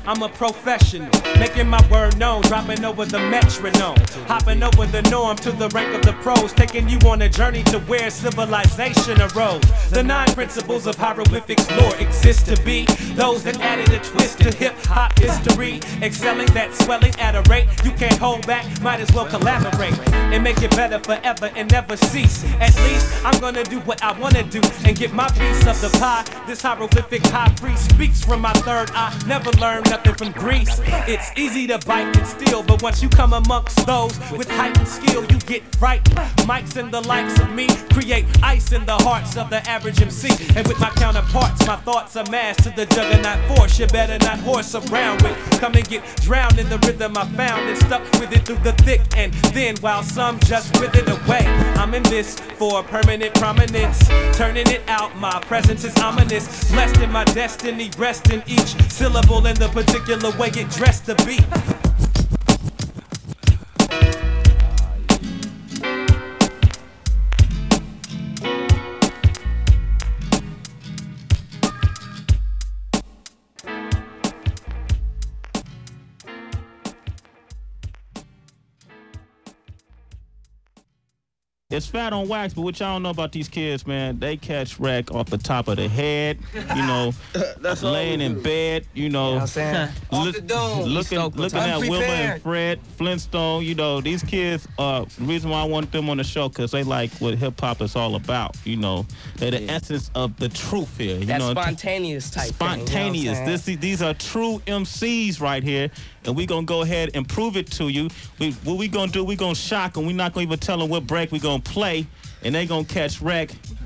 I'm a professional, making my word known, dropping over the metronome, hopping over the norm to the rank of the pros, taking you on a journey to where civilization arose. The 9 principles of hieroglyphics lore exist to be those that added a twist to hip-hop history, excelling that swelling at a rate you can't hold back, might as well collaborate and make it better forever and never cease. At least I'm gonna do what I wanna do and get my piece of the pie. This hieroglyphic high priest speaks from my third eye. Never learned nothing from Greece. It's easy to bite and steal, but once you come amongst those with heightened skill, you get frightened. Mics and the likes of me create ice in the hearts of the average MC. And with my counterparts, my thoughts are massed to the juggernaut force. You better not horse around with. Come and get drowned in the rhythm I found and stuck with it through the thick and thin, while some just wither away. I'm in this for permanent prominence, turning it out. My presence is ominous, blessed in my destiny, rest in each syllable in the particular way it dressed to be. It's Fat on Wax, but what y'all don't know about these kids, man, they catch wreck off the top of the head, you know, laying in bed, you know, Off the dome. looking at Wilma and Fred Flintstone. You know, these kids, the reason why I want them on the show, because they like what hip-hop is all about, you know. They're the essence of the truth here. You That know, spontaneous type spontaneous. thing, you know These are true MCs right here, and we're going to go ahead and prove it to you. What we going to do, we're going to shock them. We're not going to even tell them what break we're going to play, and they going to catch wreck